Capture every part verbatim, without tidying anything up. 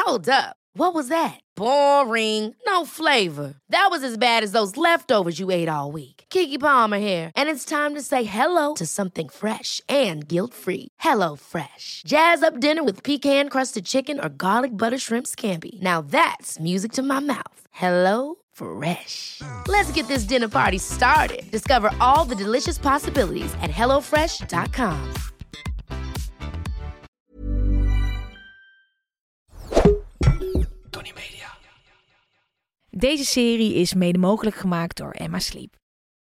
Hold up. What was that? Boring. No flavor. That was as bad as those leftovers you ate all week. Keke Palmer here, and it's time to say hello to something fresh and guilt-free. Hello Fresh. Jazz up dinner with pecan-crusted chicken or garlic butter shrimp scampi. Now that's music to my mouth. Hello Fresh. Let's get this dinner party started. Discover all the delicious possibilities at hello fresh dot com. Tony Media. Deze serie is mede mogelijk gemaakt door Emma Sleep.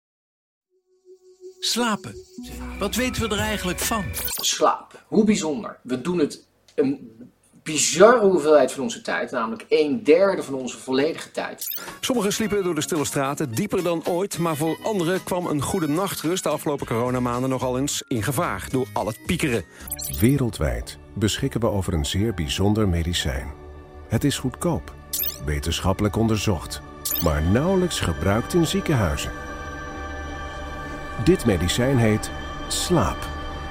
Slapen. Wat weten we er eigenlijk van? Slaap. Hoe bijzonder. We doen het een bizarre hoeveelheid van onze tijd, namelijk een derde van onze volledige tijd. Sommigen sliepen door de stille straten dieper dan ooit, maar voor anderen kwam een goede nachtrust de afgelopen coronamaanden nogal eens in gevaar door al het piekeren. Wereldwijd beschikken we over een zeer bijzonder medicijn. Het is goedkoop, wetenschappelijk onderzocht, maar nauwelijks gebruikt in ziekenhuizen. Dit medicijn heet slaap.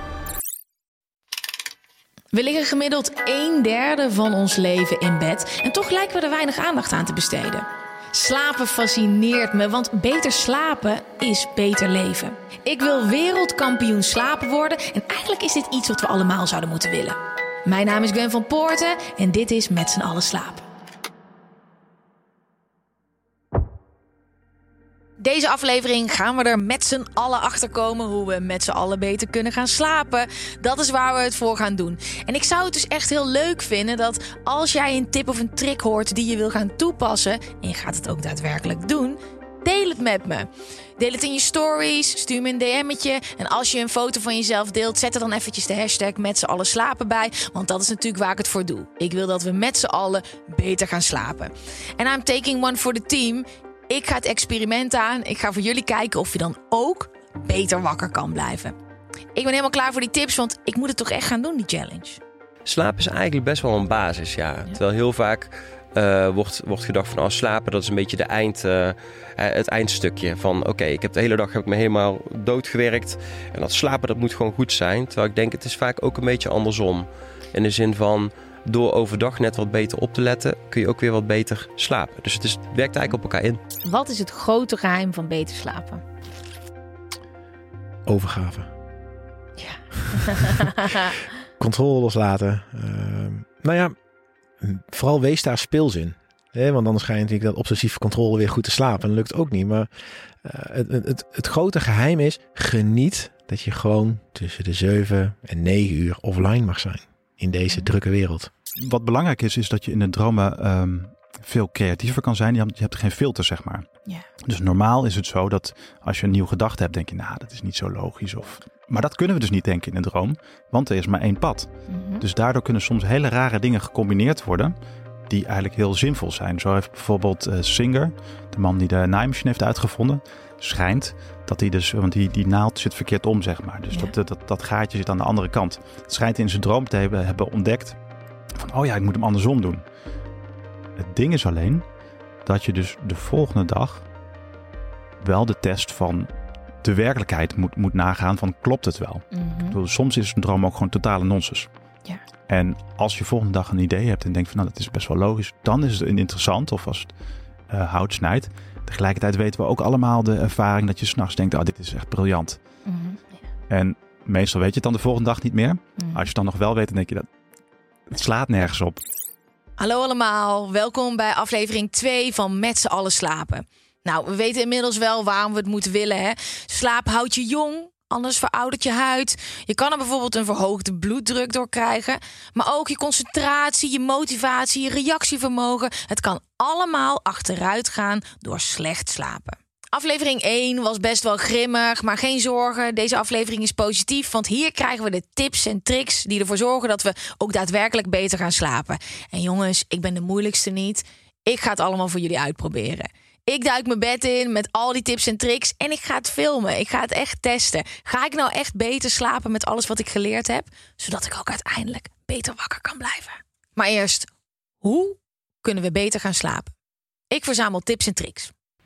We liggen gemiddeld een derde van ons leven in bed en toch lijken we er weinig aandacht aan te besteden. Slapen fascineert me, want beter slapen is beter leven. Ik wil wereldkampioen slapen worden en eigenlijk is dit iets wat we allemaal zouden moeten willen. Mijn naam is Gwen van Poorten en dit is Met z'n allen slapen. Deze aflevering gaan we er met z'n allen achter komen hoe we met z'n allen beter kunnen gaan slapen. Dat is waar we het voor gaan doen. En ik zou het dus echt heel leuk vinden dat als jij een tip of een trick hoort die je wil gaan toepassen en je gaat het ook daadwerkelijk doen, deel het met me. Deel het in je stories, stuur me een D M'tje. En als je een foto van jezelf deelt, zet er dan eventjes de hashtag met z'n allen slapen bij. Want dat is natuurlijk waar ik het voor doe. Ik wil dat we met z'n allen beter gaan slapen. En I'm taking one for the team. Ik ga het experiment aan. Ik ga voor jullie kijken of je dan ook beter wakker kan blijven. Ik ben helemaal klaar voor die tips, want ik moet het toch echt gaan doen, die challenge. Slaap is eigenlijk best wel een basis, ja. ja. Terwijl heel vaak uh, wordt, wordt gedacht van oh, slapen, dat is een beetje de eind, uh, het eindstukje. Van oké, okay, ik heb de hele dag heb ik me helemaal doodgewerkt. En dat slapen, dat moet gewoon goed zijn. Terwijl ik denk, het is vaak ook een beetje andersom. In de zin van, door overdag net wat beter op te letten, kun je ook weer wat beter slapen. Dus het, is, het werkt eigenlijk op elkaar in. Wat is het grote geheim van beter slapen? Overgave. Ja. Controle loslaten. Uh, nou ja, vooral wees daar speels in. Hè? Want anders ga je natuurlijk dat obsessieve controle weer goed te slapen. En dat lukt ook niet. Maar uh, het, het, het grote geheim is, geniet dat je gewoon tussen de zeven en negen uur offline mag zijn. In deze drukke wereld. Wat belangrijk is, is dat je in de dromen um, veel creatiever kan zijn. Je hebt, je hebt geen filter, zeg maar. Ja. Dus normaal is het zo dat als je een nieuwe gedachte hebt, denk je, nou, dat is niet zo logisch. Of... Maar dat kunnen we dus niet denken in een droom, want er is maar één pad. Mm-hmm. Dus daardoor kunnen soms hele rare dingen gecombineerd worden, die eigenlijk heel zinvol zijn. Zo heeft bijvoorbeeld uh, Singer, de man die de naaimachine heeft uitgevonden, schijnt dat hij dus, want die, die naald zit verkeerd om, zeg maar. Dus ja. dat, dat, dat gaatje zit aan de andere kant. Het schijnt in zijn droom te hebben, hebben ontdekt van, oh ja, ik moet hem andersom doen. Het ding is alleen dat je dus de volgende dag wel de test van de werkelijkheid moet, moet nagaan van, klopt het wel? Mm-hmm. Ik bedoel, soms is een droom ook gewoon totale nonsens. Ja. En als je volgende dag een idee hebt en denkt van, nou, dat is best wel logisch, dan is het interessant, of als het uh, hout snijdt. Tegelijkertijd weten we ook allemaal de ervaring dat je 's nachts denkt, oh, dit is echt briljant. Mm-hmm. Ja. En meestal weet je het dan de volgende dag niet meer. Mm-hmm. Als je het dan nog wel weet, dan denk je, dat het slaat nergens op. Hallo allemaal, welkom bij aflevering twee van Met z'n allen slapen. Nou, we weten inmiddels wel waarom we het moeten willen, hè? Slaap houdt je jong, anders veroudert je huid. Je kan er bijvoorbeeld een verhoogde bloeddruk door krijgen. Maar ook je concentratie, je motivatie, je reactievermogen. Het kan allemaal achteruit gaan door slecht slapen. Aflevering één was best wel grimmig, maar geen zorgen. Deze aflevering is positief, want hier krijgen we de tips en tricks die ervoor zorgen dat we ook daadwerkelijk beter gaan slapen. En jongens, ik ben de moeilijkste niet. Ik ga het allemaal voor jullie uitproberen. Ik duik mijn bed in met al die tips en tricks en ik ga het filmen. Ik ga het echt testen. Ga ik nou echt beter slapen met alles wat ik geleerd heb? Zodat ik ook uiteindelijk beter wakker kan blijven. Maar eerst, hoe kunnen we beter gaan slapen? Ik verzamel tips en tricks.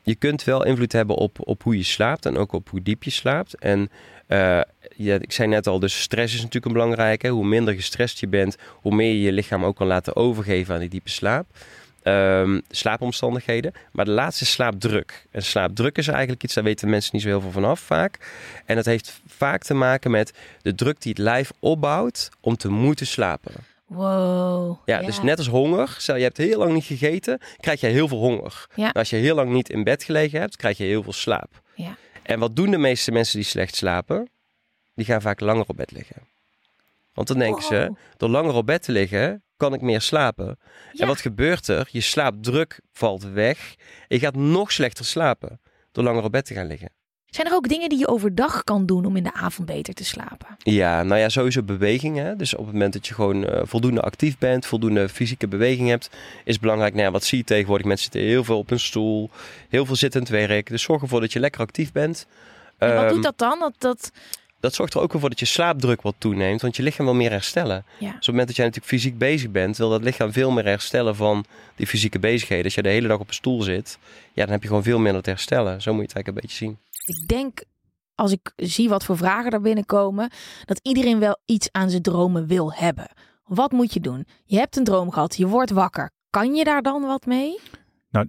je kunt wel invloed hebben op, op hoe je slaapt en ook op hoe diep je slaapt. En uh, ja, ik zei net al, dus stress is natuurlijk een belangrijke. Hoe minder gestrest je bent, hoe meer je je lichaam ook kan laten overgeven aan die diepe slaap. Um, slaapomstandigheden. Maar de laatste is slaapdruk. En slaapdruk is eigenlijk iets, daar weten mensen niet zo heel veel vanaf vaak. En dat heeft vaak te maken met de druk die het lijf opbouwt om te moeten slapen. Wow. Ja, ja, dus net als honger. Stel, je hebt heel lang niet gegeten, krijg je heel veel honger. Ja. Als je heel lang niet in bed gelegen hebt, krijg je heel veel slaap. Ja. En wat doen de meeste mensen die slecht slapen? Die gaan vaak langer op bed liggen. Want dan denken wow. ze, door langer op bed te liggen, kan ik meer slapen. Ja. En wat gebeurt er? Je slaapdruk valt weg. Je gaat nog slechter slapen door langer op bed te gaan liggen. Zijn er ook dingen die je overdag kan doen om in de avond beter te slapen? Ja, nou ja, sowieso beweging. Hè? Dus op het moment dat je gewoon uh, voldoende actief bent, voldoende fysieke beweging hebt, is belangrijk. Nou ja, wat zie je tegenwoordig? Mensen zitten heel veel op een stoel, heel veel zittend werk. Dus zorg ervoor dat je lekker actief bent. En wat um, doet dat dan? Dat, dat... dat zorgt er ook voor dat je slaapdruk wat toeneemt, want je lichaam wil meer herstellen. Ja. Dus op het moment dat jij natuurlijk fysiek bezig bent, wil dat lichaam veel meer herstellen van die fysieke bezigheden. Als je de hele dag op een stoel zit, ja, dan heb je gewoon veel minder te herstellen. Zo moet je het eigenlijk een beetje zien. Ik denk, als ik zie wat voor vragen er binnenkomen, dat iedereen wel iets aan zijn dromen wil hebben. Wat moet je doen? Je hebt een droom gehad, je wordt wakker. Kan je daar dan wat mee? Nou,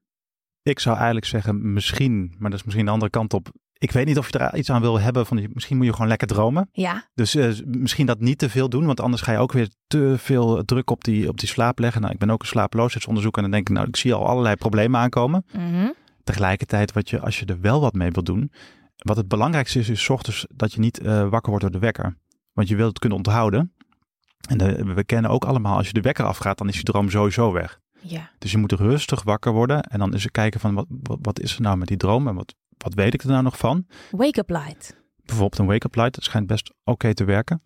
ik zou eigenlijk zeggen misschien, maar dat is misschien de andere kant op. Ik weet niet of je er iets aan wil hebben. Van, misschien moet je gewoon lekker dromen. Ja. Dus uh, misschien dat niet te veel doen. Want anders ga je ook weer te veel druk op die, op die slaap leggen. Nou, ik ben ook een slapeloosheidsonderzoeker. En dan denk ik, nou, ik zie al allerlei problemen aankomen. Mm-hmm. Tegelijkertijd, wat je, als je er wel wat mee wilt doen. Wat het belangrijkste is, is 's ochtends dat je niet uh, wakker wordt door de wekker. Want je wilt het kunnen onthouden. En de, we kennen ook allemaal, als je de wekker afgaat, dan is je droom sowieso weg. Ja. Dus je moet rustig wakker worden. En dan is er kijken van, wat, wat, wat is er nou met die droom? En wat, wat weet ik er nou nog van? Wake-up light. Bijvoorbeeld een wake-up light. Dat schijnt best oké okay te werken.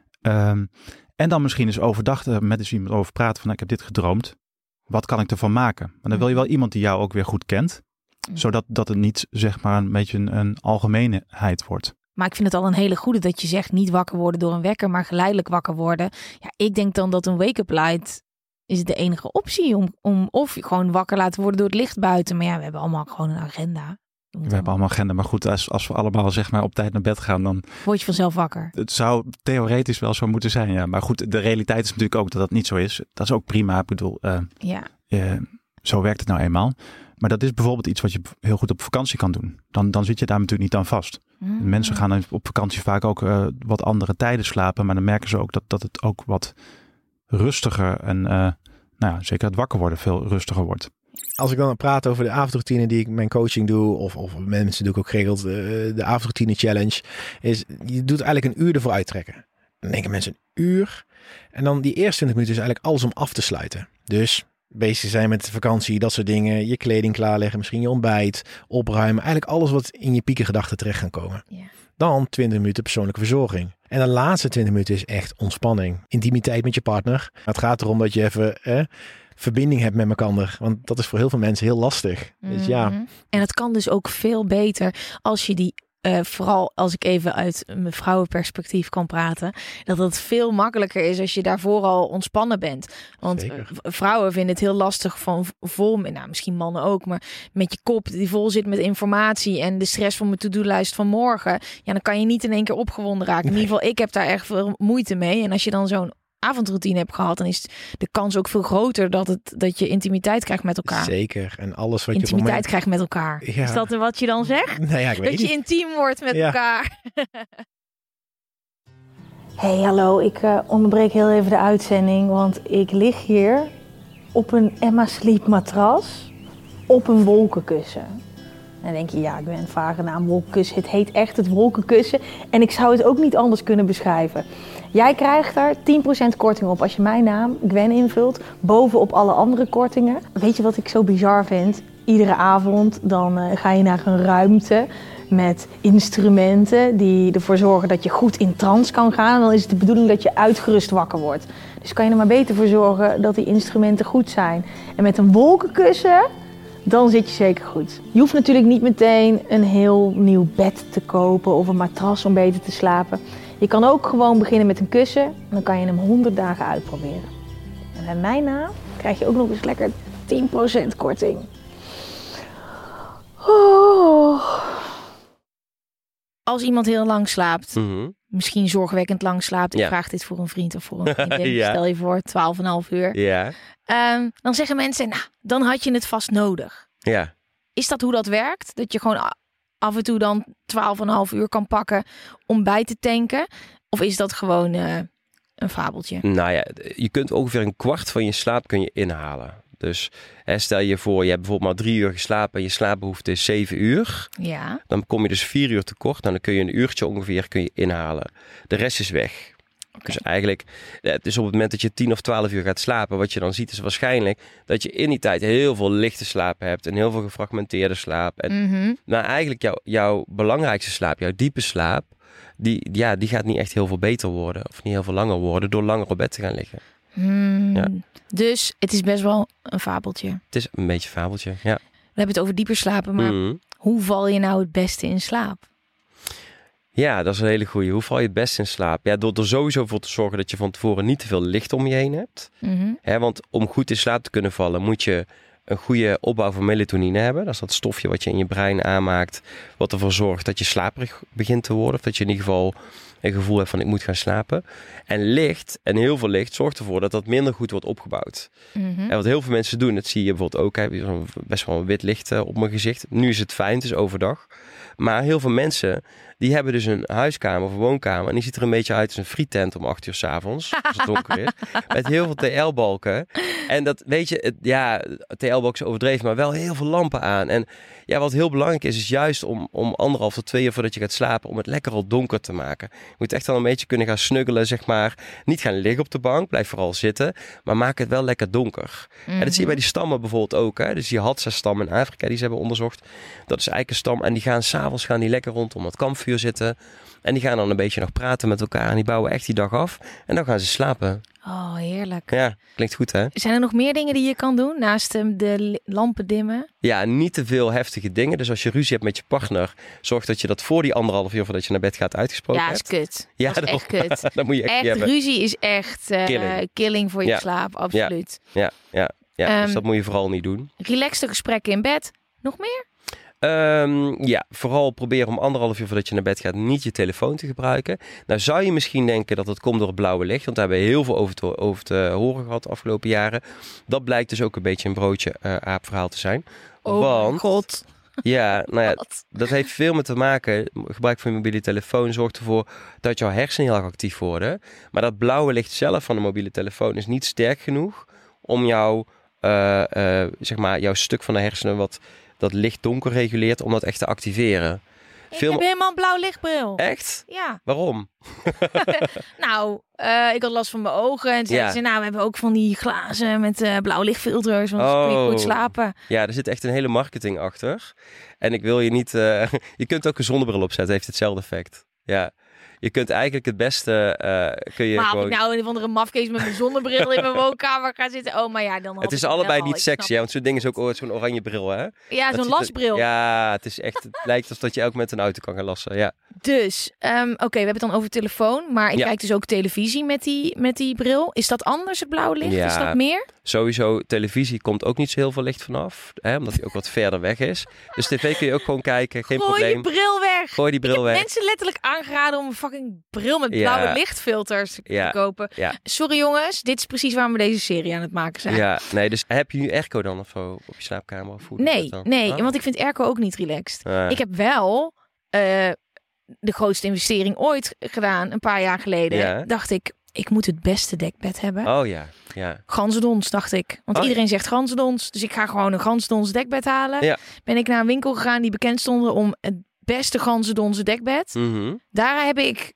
Um, en dan misschien eens overdag uh, met eens iemand over praten van, nou, ik heb dit gedroomd. Wat kan ik ervan maken? Maar dan wil je wel iemand die jou ook weer goed kent. Mm. Zodat dat het niet, zeg maar, een beetje een, een algemeenheid wordt. Maar ik vind het al een hele goede dat je zegt niet wakker worden door een wekker, maar geleidelijk wakker worden. Ja, ik denk dan dat een wake-up light is de enige optie om, om of gewoon wakker laten worden door het licht buiten. Maar ja, we hebben allemaal gewoon een agenda. We hebben allemaal agenda, maar goed, als, als we allemaal zeg maar op tijd naar bed gaan, dan word je vanzelf wakker. Het zou theoretisch wel zo moeten zijn, ja. Maar goed, de realiteit is natuurlijk ook dat dat niet zo is. Dat is ook prima, ik bedoel, uh, ja. uh, zo werkt het nou eenmaal. Maar dat is bijvoorbeeld iets wat je heel goed op vakantie kan doen. Dan, dan zit je daar natuurlijk niet aan vast. Mm. Mensen gaan op vakantie vaak ook uh, wat andere tijden slapen, maar dan merken ze ook dat, dat het ook wat rustiger en uh, nou ja, zeker het wakker worden veel rustiger wordt. Als ik dan praat over de avondroutine die ik mijn coaching doe, of, of met mensen doe ik ook geregeld de, de avondroutine challenge, is je doet eigenlijk een uur ervoor uittrekken. Dan denken mensen een uur. En dan die eerste twintig minuten is eigenlijk alles om af te sluiten. Dus bezig zijn met de vakantie, dat soort dingen, je kleding klaarleggen, misschien je ontbijt, opruimen. Eigenlijk alles wat in je piekengedachten terecht kan komen. Ja. Dan twintig minuten persoonlijke verzorging. En de laatste twintig minuten is echt ontspanning. Intimiteit met je partner. Het gaat erom dat je even eh, verbinding hebt met elkaar. Want dat is voor heel veel mensen heel lastig. Mm-hmm. Dus ja. En het kan dus ook veel beter als je die, uh, vooral als ik even uit mijn vrouwenperspectief kan praten, dat het veel makkelijker is als je daarvoor al ontspannen bent. Want Zeker. vrouwen vinden het heel lastig van vol, nou misschien mannen ook, maar met je kop die vol zit met informatie en de stress van mijn to-do-lijst van morgen. Ja, dan kan je niet in één keer opgewonden raken. Nee. In ieder geval, ik heb daar echt veel moeite mee. En als je dan zo'n avondroutine hebt gehad, dan is de kans ook veel groter dat, het, dat je intimiteit krijgt met elkaar. Zeker. En alles wat intimiteit je moment... krijgt met elkaar. Ja. Is dat wat je dan zegt? Nou ja, ik weet dat je niet. intiem wordt met ja. elkaar. Hey, hallo. Ik uh, onderbreek heel even de uitzending, want ik lig hier op een Emma Sleep matras op een wolkenkussen. En dan denk je, ja, ik ben een vage naam, wolkenkussen. Het heet echt het wolkenkussen. En ik zou het ook niet anders kunnen beschrijven. Jij krijgt daar tien procent korting op als je mijn naam, Gwen, invult. Bovenop alle andere kortingen. Weet je wat ik zo bizar vind? Iedere avond dan uh, ga je naar een ruimte met instrumenten die ervoor zorgen dat je goed in trance kan gaan. En dan is het de bedoeling dat je uitgerust wakker wordt. Dus kan je er maar beter voor zorgen dat die instrumenten goed zijn. En met een wolkenkussen, dan zit je zeker goed. Je hoeft natuurlijk niet meteen een heel nieuw bed te kopen of een matras om beter te slapen. Je kan ook gewoon beginnen met een kussen en dan kan je hem honderd dagen uitproberen. En bij mijn naam krijg je ook nog eens lekker tien procent korting. Oh. Als iemand heel lang slaapt, Mm-hmm. misschien zorgwekkend lang slaapt. Ik Ja. vraag dit voor een vriend of voor een vriendin. Ja. Stel je voor, twaalf en een half uur. Ja, Um, dan zeggen mensen, nou, dan had je het vast nodig. ja. Is dat hoe dat werkt? Dat je gewoon a- af en toe dan twaalf en een half uur kan pakken om bij te tanken? Of is dat gewoon uh, een fabeltje? Nou ja, je kunt ongeveer een kwart van je slaap kun je inhalen. Dus hè, stel je voor, je hebt bijvoorbeeld maar drie uur geslapen en je slaapbehoefte is zeven uur. Ja. Dan kom je dus vier uur tekort. Nou, dan kun je een uurtje ongeveer kun je inhalen. De rest is weg. Okay. Dus eigenlijk, het is op het moment dat je tien of twaalf uur gaat slapen, wat je dan ziet is waarschijnlijk dat je in die tijd heel veel lichte slaap hebt en heel veel gefragmenteerde slaap. En Mm-hmm. nou, eigenlijk jouw, jouw belangrijkste slaap, jouw diepe slaap, die, ja, die gaat niet echt heel veel beter worden of niet heel veel langer worden door langer op bed te gaan liggen. Hmm. Ja. Dus het is best wel een fabeltje. Het is een beetje een fabeltje, ja. We hebben het over dieper slapen, maar Mm. hoe val je nou het beste in slaap? Ja, dat is een hele goeie. Hoe val je het best in slaap? Ja, door er sowieso voor te zorgen dat je van tevoren niet te veel licht om je heen hebt. Mm-hmm. Hè, want om goed in slaap te kunnen vallen moet je een goede opbouw van melatonine hebben. Dat is dat stofje wat je in je brein aanmaakt, wat ervoor zorgt dat je slaperig begint te worden. Of dat je in ieder geval een gevoel hebt van ik moet gaan slapen. En licht, en heel veel licht, zorgt ervoor dat dat minder goed wordt opgebouwd. Mm-hmm. En wat heel veel mensen doen, dat zie je bijvoorbeeld ook. Heb je zo'n best wel een wit licht uh, op mijn gezicht. Nu is het fijn, het is overdag. Maar heel veel mensen, die hebben dus een huiskamer of een woonkamer. En die ziet er een beetje uit als een frietent om acht uur 's avonds. Als het donker is. Met heel veel T L-balken. En dat, weet je, het, ja, T L-balken is overdreven, maar wel heel veel lampen aan. En ja, wat heel belangrijk is, is juist om, om anderhalf tot twee uur voordat je gaat slapen, om het lekker al donker te maken. Je moet echt al een beetje kunnen gaan snuggelen, zeg maar. Niet gaan liggen op de bank, blijf vooral zitten. Maar maak het wel lekker donker. Mm-hmm. En dat zie je bij die stammen bijvoorbeeld ook. Hè? Dus die Hadza-stam in Afrika, die ze hebben onderzocht. Dat is eigenlijk een stam. En die gaan s'avonds gaan die lekker rondom het kampvuur zitten. En die gaan dan een beetje nog praten met elkaar. En die bouwen echt die dag af. En dan gaan ze slapen. Oh, heerlijk. Ja, klinkt goed hè? Zijn er nog meer dingen die je kan doen naast de, de lampen dimmen? Ja, niet te veel heftige dingen. Dus als je ruzie hebt met je partner, zorg dat je dat voor die anderhalf uur voordat je naar bed gaat uitgesproken Ja, is hebt. kut. Ja, dat is echt kut. dat moet je echt, Echt, niet hebben. ruzie is echt uh, Killing. killing voor je Ja. slaap, absoluut. Ja, ja, ja. Um, dus dat moet je vooral niet doen. Relaxte gesprekken in bed. Nog meer? Um, ja, vooral proberen om anderhalf uur voordat je naar bed gaat niet je telefoon te gebruiken. Nou zou je misschien denken dat het komt door het blauwe licht, want daar hebben we heel veel over te, over te horen gehad de afgelopen jaren. Dat blijkt dus ook een beetje een broodje uh, aapverhaal te zijn. Oh want, mijn god. Ja, nou ja, Wat? dat heeft veel met te maken. Gebruik van je mobiele telefoon zorgt ervoor dat jouw hersenen heel erg actief worden. Maar dat blauwe licht zelf van de mobiele telefoon is niet sterk genoeg om jouw, uh, uh, zeg maar, jouw stuk van de hersenen wat dat licht donker reguleert, om dat echt te activeren. Ik Veel... heb helemaal een blauw lichtbril. Echt? Ja. Waarom? Nou, uh, ik had last van mijn ogen. En zeiden Ja. ze, nou, we hebben ook van die glazen met uh, blauw lichtfilters. Want dan kun je Oh. goed slapen. Ja, er zit echt een hele marketing achter. En ik wil je niet... Uh, je kunt ook een zonnebril opzetten, heeft hetzelfde effect. Ja. Je kunt eigenlijk het beste... Uh, kun je Maar gewoon... als ik nou een of andere mafkees met mijn zonnebril in mijn woonkamer ga zitten. Oh, maar ja, dan had Het is ik allebei wel, niet ik sexy, snap hè? Want zo'n ding is ook ooit zo'n oranje bril, hè? Ja, Dat zo'n ziet er- lasbril. Ja, het is echt... Het lijkt alsof je ook met een auto kan gaan lassen, ja. Dus, um, oké, we hebben het dan over telefoon. Maar ik Ja. kijk dus ook televisie met die, met die bril. Is dat anders, het blauwe licht? Ja. Is dat meer? Sowieso, televisie komt ook niet zo heel veel licht vanaf. Hè, omdat die ook wat verder weg is. Dus tv kun je ook gewoon kijken, geen Gooi probleem. die bril weg. Gooi die bril ik heb weg. mensen letterlijk aangeraden om een fucking bril met Ja. blauwe lichtfilters te Ja. kopen. Ja. Sorry jongens, dit is precies waarom we deze serie aan het maken zijn. Ja, nee, dus heb je nu airco dan of zo op je slaapkamer? Of hoe doe je Nee, dat dan? nee, Ah. want ik vind airco ook niet relaxed. Ah. Ik heb wel uh, de grootste investering ooit gedaan, een paar jaar geleden. Ja. Dacht ik, ik moet het beste dekbed hebben. Oh ja, ja. Ganzendons, dacht ik. Want Oh, iedereen zegt ganzendons. Dus ik ga gewoon een ganzendons dekbed halen. Ja. Ben ik naar een winkel gegaan die bekend stonden om het beste ganzendonse dekbed. Mhm. Daar heb ik...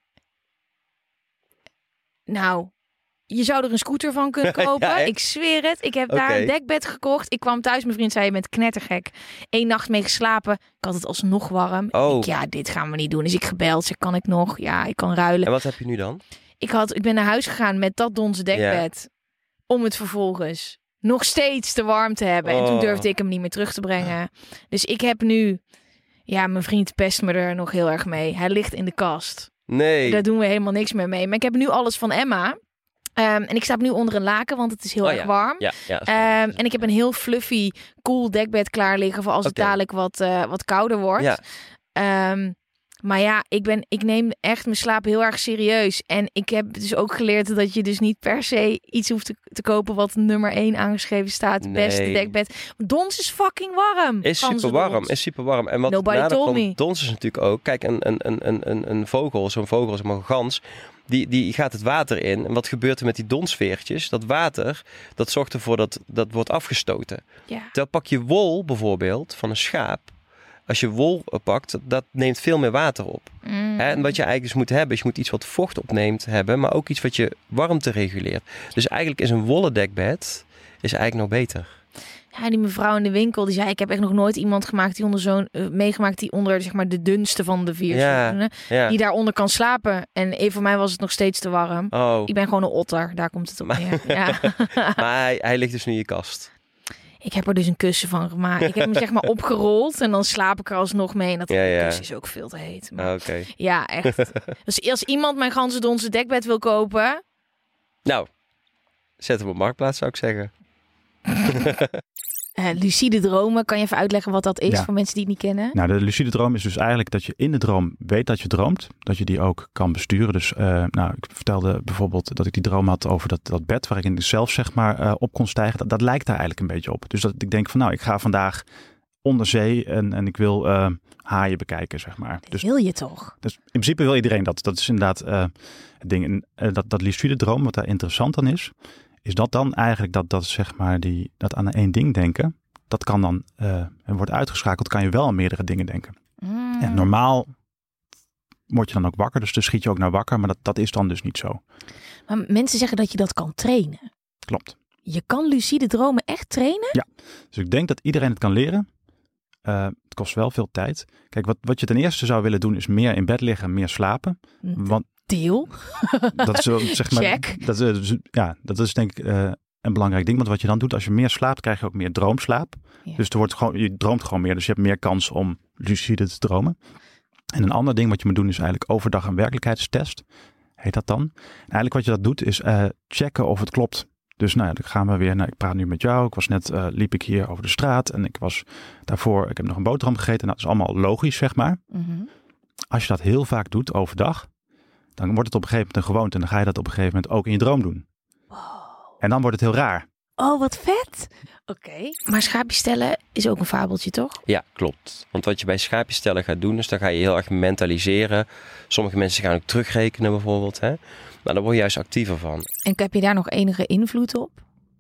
Nou, je zou er een scooter van kunnen kopen. Ja, echt? Ik zweer het. Ik heb Oké. daar een dekbed gekocht. Ik kwam thuis. Mijn vriend zei, je bent knettergek. Eén nacht mee geslapen. Ik had het alsnog warm. Oh. Ik, ja, dit gaan we niet doen. Dus ik gebeld. Zeg, kan ik nog? Ja, ik kan ruilen. En wat heb je nu dan? Ik, had, ik ben naar huis gegaan met dat donse dekbed. Om het vervolgens nog steeds te warm te hebben. En toen Oh. durfde ik hem niet meer terug te brengen. Dus ik heb nu... Ja, mijn vriend pest me er nog heel erg mee. Hij ligt in de kast. Nee. Daar doen we helemaal niks meer mee. Maar ik heb nu alles van Emma. Um, en ik slaap nu onder een laken, want het is heel oh, erg ja. warm. Ja, ja, um, en ik heb een heel fluffy, cool dekbed klaar liggen voor als het okay. dadelijk wat, uh, wat kouder wordt. Ja. Um, maar ja, ik, ben, ik neem echt mijn slaap heel erg serieus. En ik heb dus ook geleerd dat je dus niet per se iets hoeft te, te kopen wat nummer één aangeschreven staat. Nee. Beste dekbed. Dons is fucking warm. Is super warm, is super warm. En wat Nobody told me. Dons is natuurlijk ook, kijk, een, een, een, een, een vogel, zo'n vogel, zeg maar een gans, die, die gaat het water in. En wat gebeurt er met die donsveertjes? Dat water, dat zorgt ervoor dat dat wordt afgestoten. Ja. Terwijl pak je wol bijvoorbeeld van een schaap. Als je wol pakt, dat neemt veel meer water op. Mm. En wat je eigenlijk dus moet hebben, is je moet iets wat vocht opneemt hebben, maar ook iets wat je warmte reguleert. Dus eigenlijk is een wollen dekbed is eigenlijk nog beter. Ja, die mevrouw in de winkel, die zei, ik heb echt nog nooit iemand gemaakt die onder zo'n uh, meegemaakt die onder zeg maar de dunste van de vier ja, seizoenen, ja. die daaronder kan slapen. En voor mij was het nog steeds te warm. Oh. Ik ben gewoon een otter, daar komt het op neer. Ja. Maar hij, hij ligt dus nu in je kast. Ik heb er dus een kussen van gemaakt. Ik heb hem zeg maar opgerold en dan slaap ik er alsnog mee. En dat ja, ja. kussen is ook veel te heet. Maar... Ah, okay. Ja, echt. Dus als iemand mijn ganzendonse dekbed wil kopen... Nou, zet hem op Marktplaats zou ik zeggen. uh, lucide dromen, kan je even uitleggen wat dat is ja. voor mensen die het niet kennen? Nou, de lucide droom is dus eigenlijk dat je in de droom weet dat je droomt. Dat je die ook kan besturen. Dus uh, nou, ik vertelde bijvoorbeeld dat ik die droom had over dat, dat bed waar ik in zelf zeg maar uh, op kon stijgen. Dat, dat lijkt daar eigenlijk een beetje op. Dus dat ik denk van nou, ik ga vandaag onder zee en, en ik wil uh, haaien bekijken, zeg maar. Dat dus, wil je toch? Dus in principe wil iedereen dat. Dat is inderdaad uh, het ding. En, uh, dat, dat lucide droom, wat daar interessant aan is, is dat dan eigenlijk dat, dat zeg maar die, dat aan één ding denken, dat kan dan, uh, en wordt uitgeschakeld, kan je wel aan meerdere dingen denken. Mm. En normaal word je dan ook wakker, dus dan schiet je ook naar wakker, maar dat, dat is dan dus niet zo. Maar mensen zeggen dat je dat kan trainen. Klopt. Je kan lucide dromen echt trainen? Ja, dus ik denk dat iedereen het kan leren. Uh, het kost wel veel tijd. Kijk, wat, wat je ten eerste zou willen doen is meer in bed liggen, meer slapen. Want Deel. Dat is, uh, zeg maar, Check. Dat, uh, ja, dat is denk ik uh, een belangrijk ding. Want wat je dan doet, als je meer slaapt, krijg je ook meer droomslaap. Ja. Dus er wordt gewoon, je droomt gewoon meer. Dus je hebt meer kans om lucide te dromen. En een ander ding wat je moet doen is eigenlijk overdag een werkelijkheidstest. Heet dat dan. En eigenlijk wat je dat doet is uh, checken of het klopt. Dus nou ja, dan gaan we weer. Nou, ik praat nu met jou. Ik was net, uh, liep ik hier over de straat. En ik was daarvoor, ik heb nog een boterham gegeten. Nou, dat is allemaal logisch, zeg maar. Mm-hmm. Als je dat heel vaak doet overdag, dan wordt het op een gegeven moment een gewoonte. En dan ga je dat op een gegeven moment ook in je droom doen. Wow. En dan wordt het heel raar. Oh, wat vet. Oké. Okay. Maar schaapjes stellen is ook een fabeltje, toch? Ja, klopt. Want wat je bij schaapjes stellen gaat doen, is dan ga je heel erg mentaliseren. Sommige mensen gaan ook terugrekenen bijvoorbeeld. Hè? Maar daar word je juist actiever van. En heb je daar nog enige invloed op?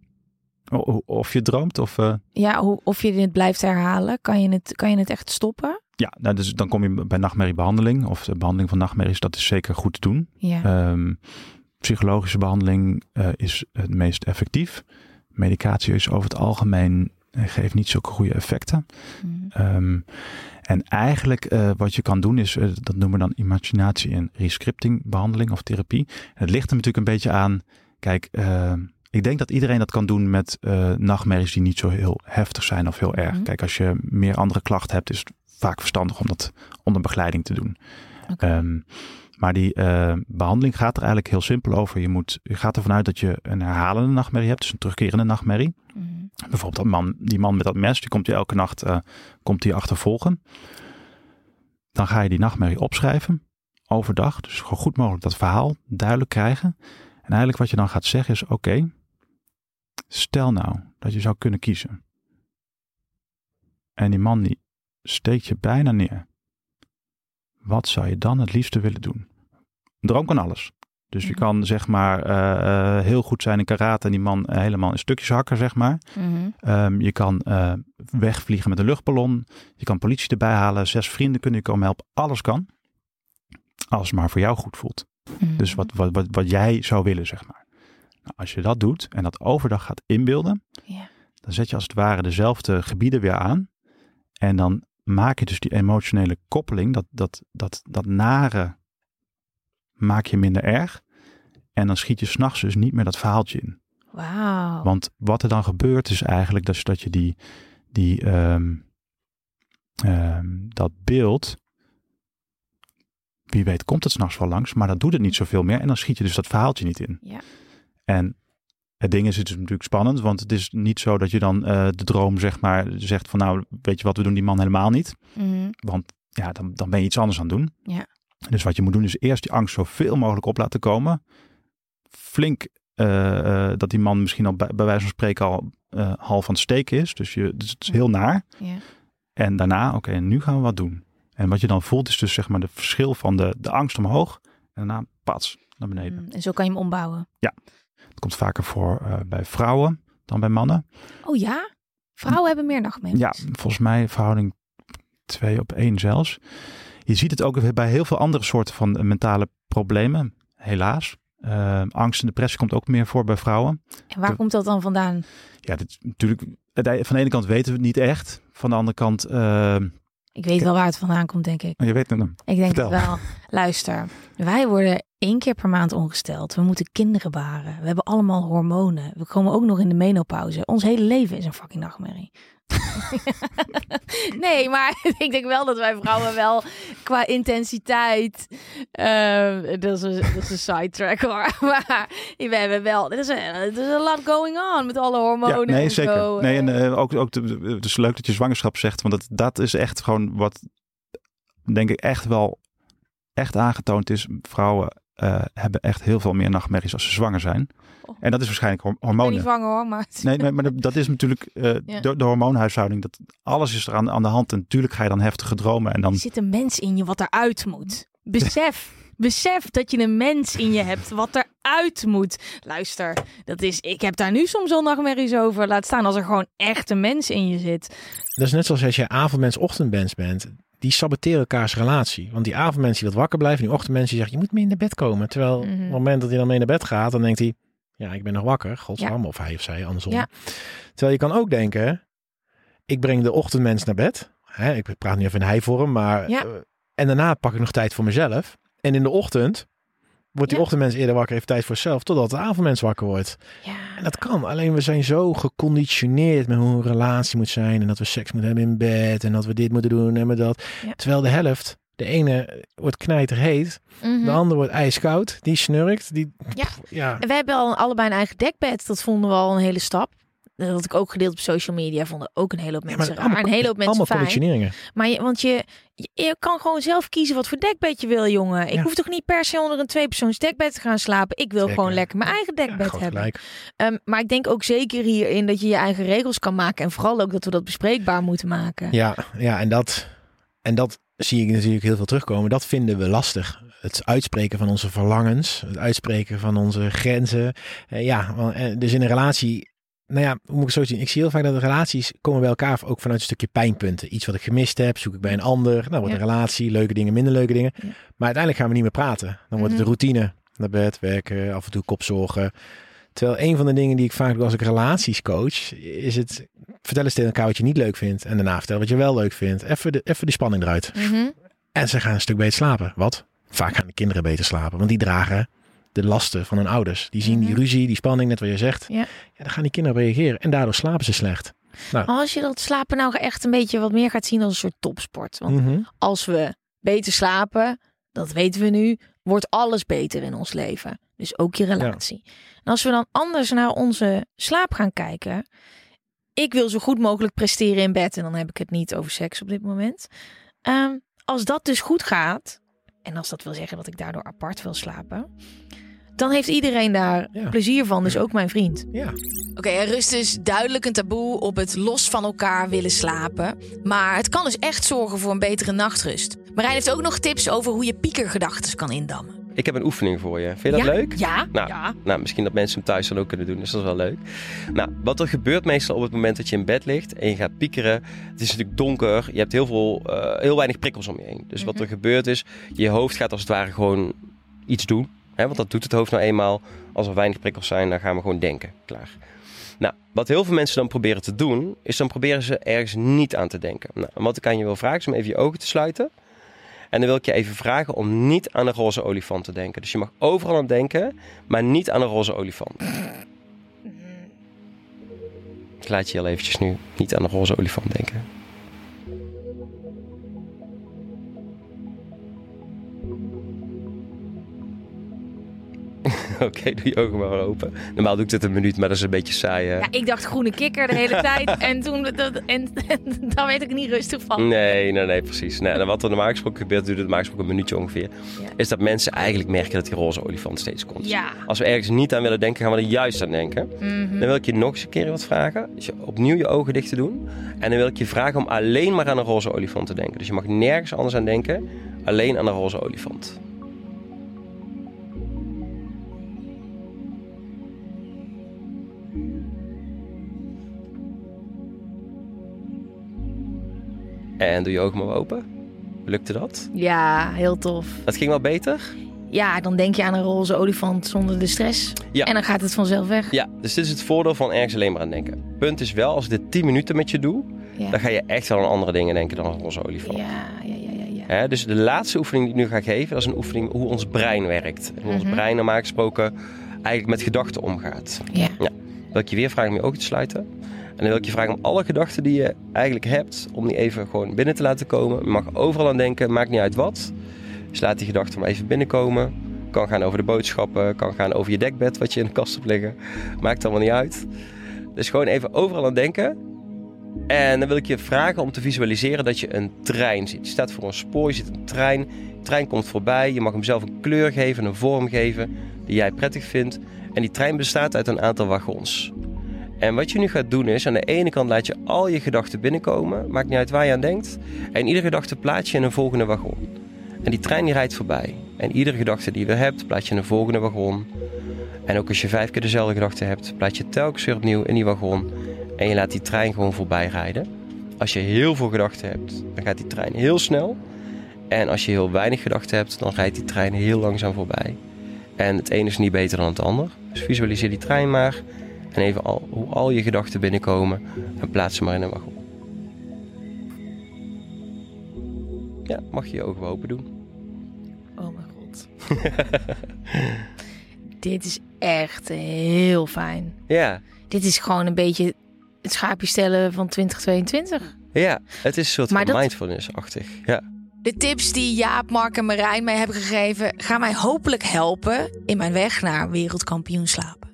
Of je droomt of... Uh... Ja, of je het blijft herhalen. Kan je het, kan je het echt stoppen? Ja, nou, dus dan kom je bij nachtmerriebehandeling. Of de behandeling van nachtmerries, dat is zeker goed te doen. Ja. Um, psychologische behandeling uh, is het meest effectief. Medicatie is over het algemeen uh, geeft niet zulke goede effecten. Mm. Um, en eigenlijk uh, wat je kan doen is, uh, dat noemen we dan imaginatie- en rescripting behandeling of therapie. En het ligt er natuurlijk een beetje aan, kijk... Uh, Ik denk dat iedereen dat kan doen met uh, nachtmerries die niet zo heel heftig zijn of heel erg. Mm-hmm. Kijk, als je meer andere klachten hebt, is het vaak verstandig om dat onder begeleiding te doen. Okay. Um, maar die uh, behandeling gaat er eigenlijk heel simpel over. Je, moet, je gaat ervan uit dat je een herhalende nachtmerrie hebt, dus een terugkerende nachtmerrie. Mm-hmm. Bijvoorbeeld dat man, die man met dat mes, die komt je elke nacht uh, komt die achtervolgen. Dan ga je die nachtmerrie opschrijven, overdag. Dus gewoon goed mogelijk dat verhaal duidelijk krijgen. En eigenlijk wat je dan gaat zeggen is, oké, okay, stel nou dat je zou kunnen kiezen. En die man die steekt je bijna neer. Wat zou je dan het liefste willen doen? Een droom kan alles. Dus je kan zeg maar uh, heel goed zijn in karate en die man uh, helemaal in stukjes hakken, zeg maar. Mm-hmm. Um, je kan uh, wegvliegen met een luchtballon. Je kan politie erbij halen. Zes vrienden kunnen je komen helpen. Alles kan. Als het maar voor jou goed voelt. Mm-hmm. Dus wat, wat, wat, wat jij zou willen, zeg maar. Nou, als je dat doet en dat overdag gaat inbeelden, yeah. dan zet je als het ware dezelfde gebieden weer aan. En dan maak je dus die emotionele koppeling, dat, dat, dat, dat nare maak je minder erg. En dan schiet je 's nachts dus niet meer dat verhaaltje in. Wauw. Want wat er dan gebeurt is eigenlijk dat, dat je die, die um, um, dat beeld, wie weet komt het 's nachts wel langs, maar dat doet het niet zoveel meer. En dan schiet je dus dat verhaaltje niet in. Ja. En het ding is, het is natuurlijk spannend, want het is niet zo dat je dan uh, de droom zeg maar zegt van nou, weet je wat, we doen die man helemaal niet. Mm-hmm. Want ja, dan, dan ben je iets anders aan het doen. Ja. Dus wat je moet doen is eerst die angst zoveel mogelijk op laten komen. Flink uh, uh, dat die man misschien al bij, bij wijze van spreken al uh, half aan het steken is. Dus, je, dus het is heel naar. Ja. En daarna, oké, okay, nu gaan we wat doen. En wat je dan voelt is dus zeg maar de verschil van de, de angst omhoog. En daarna pats naar beneden. Mm, en zo kan je hem ombouwen. Ja, het komt vaker voor uh, bij vrouwen dan bij mannen. Oh ja? Vrouwen hebben meer nachtmerries? Ja, volgens mij verhouding twee op één zelfs. Je ziet het ook bij heel veel andere soorten van mentale problemen, helaas. Uh, angst en depressie komt ook meer voor bij vrouwen. En waar de, komt dat dan vandaan? Ja, dit, natuurlijk, van de ene kant weten we het niet echt. Van de andere kant... Uh, ik weet wel waar het vandaan komt, denk ik. Je weet het dan. Ik denk Vertel. het wel. Luister, wij worden één keer per maand ongesteld. We moeten kinderen baren. We hebben allemaal hormonen. We komen ook nog in de menopauze. Ons hele leven is een fucking nachtmerrie. Nee, maar ik denk wel dat wij vrouwen wel qua intensiteit... Uh, dat, is een, dat is een sidetrack hoor. Maar we hebben wel... Er is een lot going on met alle hormonen. Ja, nee, en zeker. Zo. Nee, en uh, ook, ook de, het is leuk dat je zwangerschap zegt. Want dat, dat is echt gewoon wat... denk ik echt wel... echt aangetoond is. Vrouwen uh, hebben echt heel veel meer nachtmerries als ze zwanger zijn. Oh. En dat is waarschijnlijk hormonen. Ik ben niet zwanger hoor, maar... Nee, nee, maar dat is natuurlijk uh, ja. de, de hormoonhuishouding. Dat, alles is er aan, aan de hand. En natuurlijk ga je dan heftige dromen. En dan... Er zit een mens in je wat eruit moet. Besef, besef dat je een mens in je hebt wat eruit moet. Luister, dat is, ik heb daar nu soms al nachtmerries over. Laat staan als er gewoon echt een mens in je zit. Dat is net zoals als je avondmens, ochtendmens bent. Die saboteren elkaars relatie. Want die avondmens die wat wakker blijft. En die ochtendmens die zegt, je moet mee naar bed komen. Terwijl mm-hmm. op het moment dat hij dan mee naar bed gaat, dan denkt hij... Ja, ik ben nog wakker. Godsnaam. Ja. Of hij of zij, andersom. Ja. Terwijl je kan ook denken... Ik breng de ochtendmens naar bed. Hè, ik praat nu even in hij-vorm. Maar, ja. uh, en daarna pak ik nog tijd voor mezelf. En in de ochtend... Wordt die ja. ochtendmens eerder wakker, heeft tijd voor zichzelf. Totdat de avondmens wakker wordt. Ja. En dat kan. Alleen we zijn zo geconditioneerd met hoe een relatie moet zijn. En dat we seks moeten hebben in bed. En dat we dit moeten doen en met dat. Ja. Terwijl de helft... De ene wordt knijterheet. Mm-hmm. De andere wordt ijskoud. Die snurkt. Die, ja. Pff, ja. En we hebben al allebei een eigen dekbed. Dat vonden we al een hele stap. Dat had ik ook gedeeld op social media. Vonden ook een hele hoop mensen ja, raar. Allemaal, een hele hoop mensen allemaal fijn. conditioneringen. Maar je, want je, je, je kan gewoon zelf kiezen wat voor dekbed je wil, jongen. Ik ja. hoef toch niet per se onder een tweepersoons dekbed te gaan slapen. Ik wil zeker. gewoon lekker mijn eigen dekbed ja, hebben. Um, maar ik denk ook zeker hierin dat je je eigen regels kan maken. En vooral ook dat we dat bespreekbaar moeten maken. Ja, ja en dat... En dat zie ik natuurlijk heel veel terugkomen. Dat vinden we lastig. Het uitspreken van onze verlangens. Het uitspreken van onze grenzen. Uh, ja, dus in een relatie... Nou ja, hoe moet ik het zo zien? Ik zie heel vaak dat de relaties komen bij elkaar ook vanuit een stukje pijnpunten. Iets wat ik gemist heb, zoek ik bij een ander. Nou wordt ja. een relatie, leuke dingen, minder leuke dingen. Ja. Maar uiteindelijk gaan we niet meer praten. Dan wordt het de routine. Naar bed, werken, af en toe kopzorgen. Terwijl een van de dingen die ik vaak doe als ik relaties coach, is het vertel eens tegen elkaar wat je niet leuk vindt. En daarna vertel wat je wel leuk vindt. Even de, even de spanning eruit. Mm-hmm. En ze gaan een stuk beter slapen. Wat? Vaak gaan de kinderen beter slapen. Want die dragen de lasten van hun ouders. Die zien mm-hmm. die ruzie, die spanning, net wat je zegt. Ja. Ja, dan gaan die kinderen reageren. En daardoor slapen ze slecht. Nou. Als je dat slapen nou echt een beetje wat meer gaat zien als een soort topsport. Want mm-hmm. als we beter slapen, dat weten we nu, wordt alles beter in ons leven. Dus ook je relatie. Ja. En als we dan anders naar onze slaap gaan kijken. Ik wil zo goed mogelijk presteren in bed. En dan heb ik het niet over seks op dit moment. Um, als dat dus goed gaat. En als dat wil zeggen dat ik daardoor apart wil slapen. Dan heeft iedereen daar ja. plezier van. Dus ook mijn vriend. Ja. Oké, okay, er rust dus duidelijk een taboe op het los van elkaar willen slapen. Maar het kan dus echt zorgen voor een betere nachtrust. Marijn heeft ook nog tips over hoe je piekergedachten kan indammen. Ik heb een oefening voor je. Vind je dat ja? leuk? Ja. Nou, ja. nou, misschien dat mensen hem thuis dan ook kunnen doen. Dus dat is wel leuk. Nou, wat er gebeurt meestal op het moment dat je in bed ligt en je gaat piekeren. Het is natuurlijk donker. Je hebt heel, veel, uh, heel weinig prikkels om je heen. Dus mm-hmm. wat er gebeurt is, je hoofd gaat als het ware gewoon iets doen. Hè? Want dat doet het hoofd nou eenmaal. Als er weinig prikkels zijn, dan gaan we gewoon denken. Klaar. Nou, wat heel veel mensen dan proberen te doen, is dan proberen ze ergens niet aan te denken. Nou, en wat ik aan je wil vragen, is om even je ogen te sluiten. En dan wil ik je even vragen om niet aan de roze olifant te denken. Dus je mag overal aan denken, maar niet aan de roze olifant. Dus laat je heel eventjes nu niet aan de roze olifant denken. Oké, Oké, okay, doe je ogen maar open. Normaal doe ik dit een minuut, maar dat is een beetje saai. Hè? Ja, ik dacht groene kikker de hele tijd. En toen, dat, en, en daar werd ik niet rustig van. Nee, nee, nee, precies. Nee, en wat er normaal gesproken gebeurt, duurt het normaal gesproken een minuutje ongeveer. Ja. Is dat mensen eigenlijk merken dat die roze olifant steeds komt. Ja. Als we ergens niet aan willen denken, gaan we er juist aan denken. Mm-hmm. Dan wil ik je nog eens een keer wat vragen. Dus je opnieuw je ogen dicht te doen. En dan wil ik je vragen om alleen maar aan een roze olifant te denken. Dus je mag nergens anders aan denken. Alleen aan een roze olifant. En doe je ogen maar open. Lukte dat? Ja, heel tof. Dat ging wel beter? Ja, dan denk je aan een roze olifant zonder de stress. Ja. En dan gaat het vanzelf weg. Ja, dus dit is het voordeel van ergens alleen maar aan denken. Punt is wel, als ik dit tien minuten met je doe... Ja. Dan ga je echt wel aan andere dingen denken dan een roze olifant. Ja, ja, ja, ja, ja. He, dus de laatste oefening die ik nu ga geven... dat is een oefening hoe ons brein werkt. En hoe mm-hmm. ons brein normaal gesproken eigenlijk met gedachten omgaat. Ja. Ja. Dan wil ik je weer vragen om je ogen te sluiten... En dan wil ik je vragen om alle gedachten die je eigenlijk hebt... om die even gewoon binnen te laten komen. Je mag overal aan denken, maakt niet uit wat. Dus laat die gedachten maar even binnenkomen. Kan gaan over de boodschappen, kan gaan over je dekbed... wat je in de kast hebt liggen. Maakt allemaal niet uit. Dus gewoon even overal aan denken. En dan wil ik je vragen om te visualiseren dat je een trein ziet. Je staat voor een spoor, je ziet een trein. De trein komt voorbij, je mag hem zelf een kleur geven, een vorm geven... die jij prettig vindt. En die trein bestaat uit een aantal wagons... En wat je nu gaat doen is, aan de ene kant laat je al je gedachten binnenkomen. Maakt niet uit waar je aan denkt. En iedere gedachte plaats je in een volgende wagon. En die trein die rijdt voorbij. En iedere gedachte die je weer hebt, plaats je in een volgende wagon. En ook als je vijf keer dezelfde gedachte hebt, plaats je telkens weer opnieuw in die wagon. En je laat die trein gewoon voorbij rijden. Als je heel veel gedachten hebt, dan gaat die trein heel snel. En als je heel weinig gedachten hebt, dan rijdt die trein heel langzaam voorbij. En het ene is niet beter dan het ander. Dus visualiseer die trein maar... En even al, hoe al je gedachten binnenkomen en plaats ze maar in een wagon. Ja, mag je je ogen open doen. Oh mijn god. Dit is echt heel fijn. Ja. Dit is gewoon een beetje het schaapje stellen van twintig tweeëntwintig. Ja, het is een soort maar van dat... mindfulness-achtig. Ja. De tips die Jaap, Mark en Marijn mij hebben gegeven... gaan mij hopelijk helpen in mijn weg naar wereldkampioen slapen.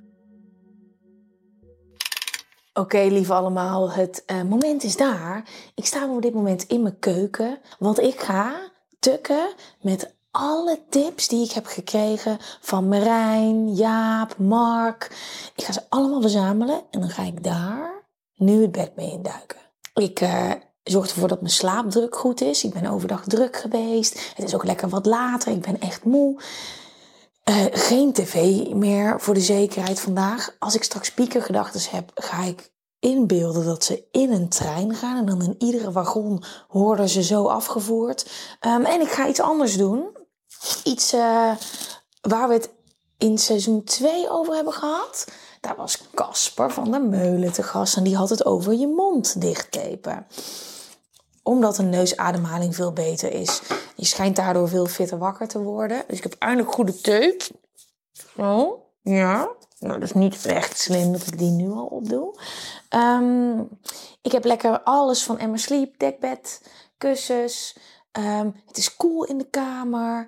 Oké, okay, lieve allemaal, het uh, moment is daar. Ik sta op dit moment in mijn keuken, want ik ga tukken met alle tips die ik heb gekregen van Marijn, Jaap, Mark. Ik ga ze allemaal verzamelen en dan ga ik daar nu het bed mee induiken. Ik uh, zorg ervoor dat mijn slaapdruk goed is. Ik ben overdag druk geweest. Het is ook lekker wat later. Ik ben echt moe. Uh, geen tv meer voor de zekerheid vandaag. Als ik straks piekergedachten heb, ga ik inbeelden dat ze in een trein gaan. En dan in iedere wagon worden ze zo afgevoerd. Um, en ik ga iets anders doen. Iets uh, waar we het in seizoen twee over hebben gehad. Daar was Casper van der Meulen te gast. En die had het over je mond dichttapen. Omdat een neusademhaling veel beter is. Je schijnt daardoor veel fitter wakker te worden. Dus ik heb eindelijk goede teut. Zo, ja. Nou, dat is niet echt slim dat ik die nu al opdoe. Um, ik heb lekker alles van Emma Sleep, dekbed, kussens. Um, het is koel in de kamer.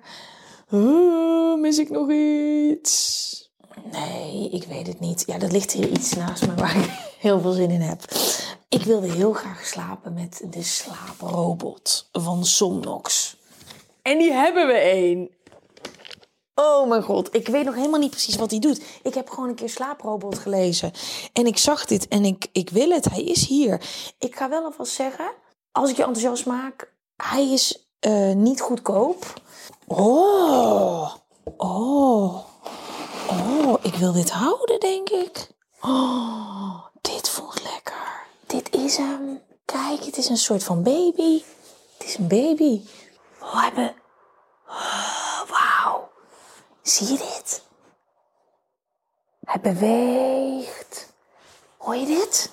Uh, mis ik nog iets? Nee, ik weet het niet. Ja, er ligt hier iets naast me waar ik heel veel zin in heb. Ik wilde heel graag slapen met de slaaprobot van Somnox. En die hebben we één. Oh mijn god, ik weet nog helemaal niet precies wat hij doet. Ik heb gewoon een keer Slaaprobot gelezen. En ik zag dit en ik, ik wil het. Hij is hier. Ik ga wel alvast zeggen, als ik je enthousiast maak, hij is uh, niet goedkoop. Oh, oh, oh, ik wil dit houden, denk ik. Oh, dit voelt lekker. Dit is hem. Kijk, het is een soort van baby. Het is een baby. We hebben... Oh, wauw. Zie je dit? Hij beweegt. Hoor je dit?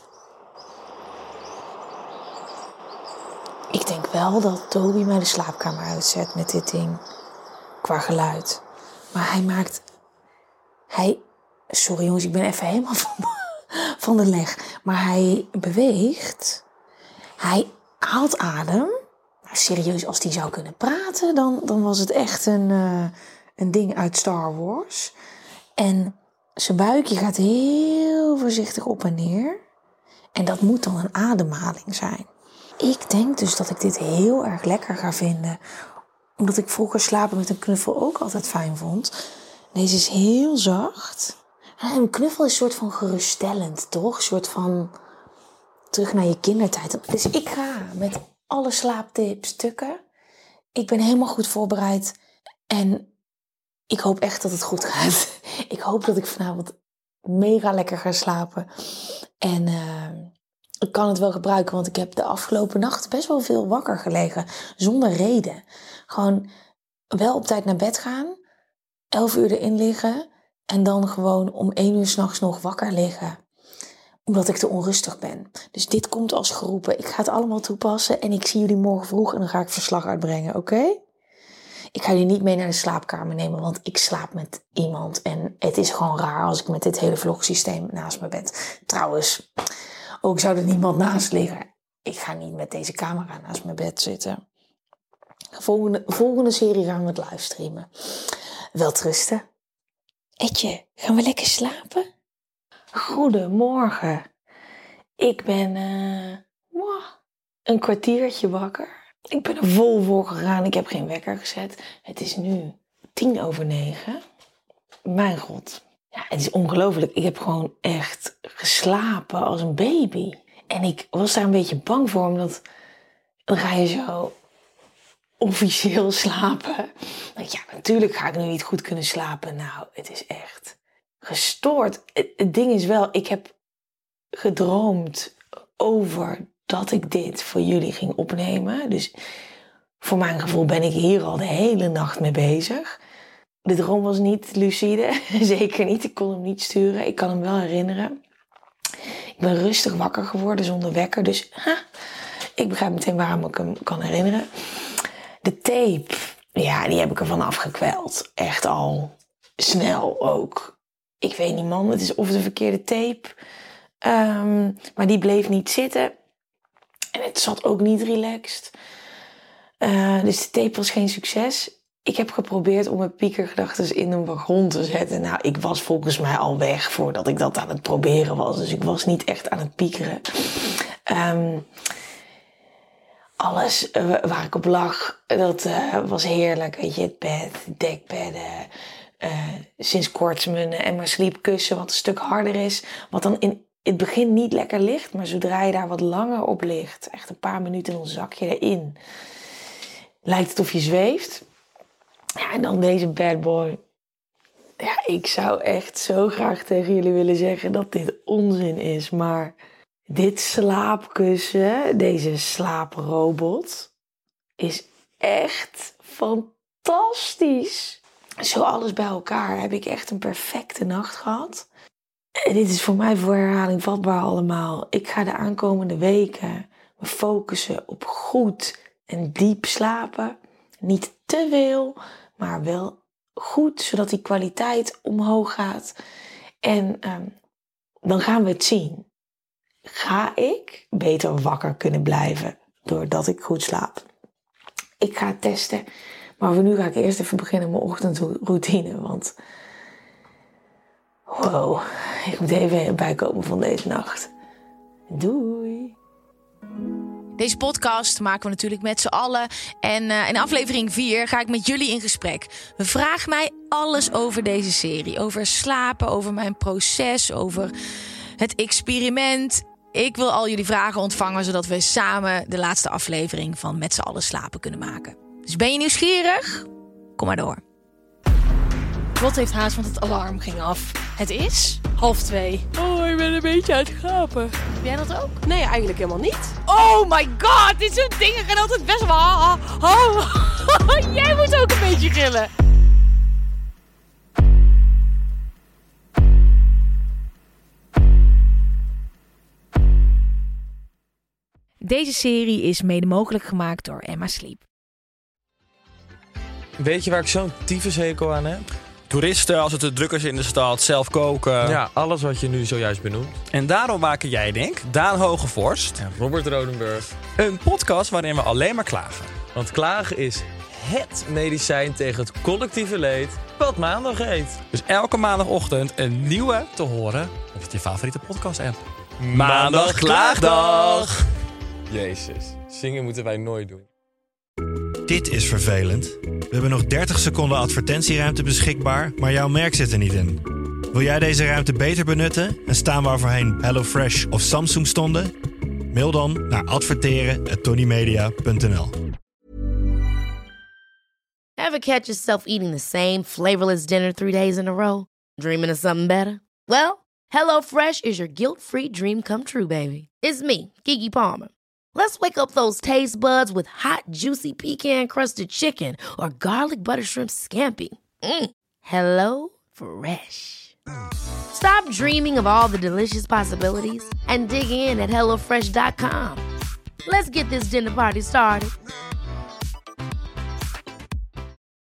Ik denk wel dat Toby mij de slaapkamer uitzet met dit ding. Qua geluid. Maar hij maakt... Hij... Sorry jongens, ik ben even helemaal van, van de leg. Maar hij beweegt. Hij haalt adem. Nou, serieus, als hij zou kunnen praten, dan, dan was het echt een... Uh, Een ding uit Star Wars. En zijn buikje gaat heel voorzichtig op en neer. En dat moet dan een ademhaling zijn. Ik denk dus dat ik dit heel erg lekker ga vinden. Omdat ik vroeger slapen met een knuffel ook altijd fijn vond. Deze is heel zacht. En een knuffel is een soort van geruststellend, toch? Een soort van terug naar je kindertijd. Dus ik ga met alle slaaptips tukken. Ik ben helemaal goed voorbereid. En ik hoop echt dat het goed gaat. Ik hoop dat ik vanavond mega lekker ga slapen. En uh, ik kan het wel gebruiken, want ik heb de afgelopen nacht best wel veel wakker gelegen. Zonder reden. Gewoon wel op tijd naar bed gaan. elf uur erin liggen. En dan gewoon om één uur 's nachts nog wakker liggen. Omdat ik te onrustig ben. Dus dit komt als geroepen. Ik ga het allemaal toepassen. En ik zie jullie morgen vroeg en dan ga ik verslag uitbrengen. Oké? Okay? Ik ga jullie niet mee naar de slaapkamer nemen. Want ik slaap met iemand. En het is gewoon raar als ik met dit hele vlogsysteem naast mijn bed. Trouwens, ook zou er niemand naast liggen. Ik ga niet met deze camera naast mijn bed zitten. Volgende, volgende serie gaan we het livestreamen. Welterusten. Etje, gaan we lekker slapen? Goedemorgen. Ik ben uh, een kwartiertje wakker. Ik ben er vol voor gegaan. Ik heb geen wekker gezet. Het is nu tien over negen. Mijn god. Ja, het is ongelooflijk. Ik heb gewoon echt geslapen als een baby. En ik was daar een beetje bang voor, omdat dan ga je zo officieel slapen. Ja, natuurlijk ga ik nu niet goed kunnen slapen. Nou, het is echt gestoord. Het, het ding is wel, ik heb gedroomd over dat ik dit voor jullie ging opnemen. Dus voor mijn gevoel ben ik hier al de hele nacht mee bezig. De droom was niet lucide, zeker niet. Ik kon hem niet sturen. Ik kan hem wel herinneren. Ik ben rustig wakker geworden zonder wekker. Dus ha, ik begrijp meteen waarom ik hem kan herinneren. De tape, ja, die heb ik ervan afgekweld. Echt al snel ook. Ik weet niet, man. Het is of de verkeerde tape. Um, maar die bleef niet zitten. En het zat ook niet relaxed. Uh, dus de tape was geen succes. Ik heb geprobeerd om mijn piekergedachten in een wagon te zetten. Nou, ik was volgens mij al weg voordat ik dat aan het proberen was. Dus ik was niet echt aan het piekeren. Um, alles uh, waar ik op lag, dat uh, was heerlijk. Weet je, het bed, dekbedden. Uh, sinds kort mijn Emma Sleep kussen, wat een stuk harder is. Wat dan in het begin niet lekker ligt, maar zodra je daar wat langer op ligt, echt een paar minuten, dan zak je erin. Lijkt het of je zweeft. Ja, en dan deze bad boy. Ja, ik zou echt zo graag tegen jullie willen zeggen dat dit onzin is, maar dit slaapkussen, deze slaaprobot, is echt fantastisch. Zo alles bij elkaar heb ik echt een perfecte nacht gehad. En dit is voor mij voor herhaling vatbaar allemaal. Ik ga de aankomende weken me focussen op goed en diep slapen. Niet te veel, maar wel goed, zodat die kwaliteit omhoog gaat. En um, dan gaan we het zien. Ga ik beter wakker kunnen blijven doordat ik goed slaap? Ik ga het testen. Maar voor nu ga ik eerst even beginnen met mijn ochtendroutine. Want wow, ik moet even bijkomen van deze nacht. Doei. Deze podcast maken we natuurlijk met z'n allen. En uh, in aflevering vier ga ik met jullie in gesprek. Vraag mij alles over deze serie. Over slapen, over mijn proces, over het experiment. Ik wil al jullie vragen ontvangen, zodat we samen de laatste aflevering van Met z'n allen slapen kunnen maken. Dus ben je nieuwsgierig? Kom maar door. Wat heeft haast, want het alarm ging af. Het is half twee. Oh, ik ben een beetje aan het gapen. Heb jij dat ook? Nee, eigenlijk helemaal niet. Oh my god, dit soort dingen gaan altijd best wel... Oh, jij moet ook een beetje gillen. Deze serie is mede mogelijk gemaakt door Emma Sleep. Weet je waar ik zo'n tyfushekel aan heb? Toeristen, als het te druk is in de stad, zelf koken. Ja, alles wat je nu zojuist benoemt. En daarom maken jij, denk ik, Daan Hogevorst en Robert Rodenburg een podcast waarin we alleen maar klagen. Want klagen is het medicijn tegen het collectieve leed wat maandag heet. Dus elke maandagochtend een nieuwe te horen op je favoriete podcast-app. Maandag Klaagdag! Jezus, zingen moeten wij nooit doen. Dit is vervelend. We hebben nog dertig seconden advertentieruimte beschikbaar, maar jouw merk zit er niet in. Wil jij deze ruimte beter benutten en staan waar voorheen HelloFresh of Samsung stonden? Mail dan naar adverteren at tonymedia punt n l. Ever catch yourself eating the same flavorless dinner three days in a row? Dreaming of something better? Well, HelloFresh is your guilt-free dream come true, baby. It's me, Keke Palmer. Let's wake up those taste buds with hot, juicy pecan-crusted chicken or garlic butter shrimp scampi. Mm. Hello Fresh. Stop dreaming of all the delicious possibilities and dig in at hello fresh dot com. Let's get this dinner party started.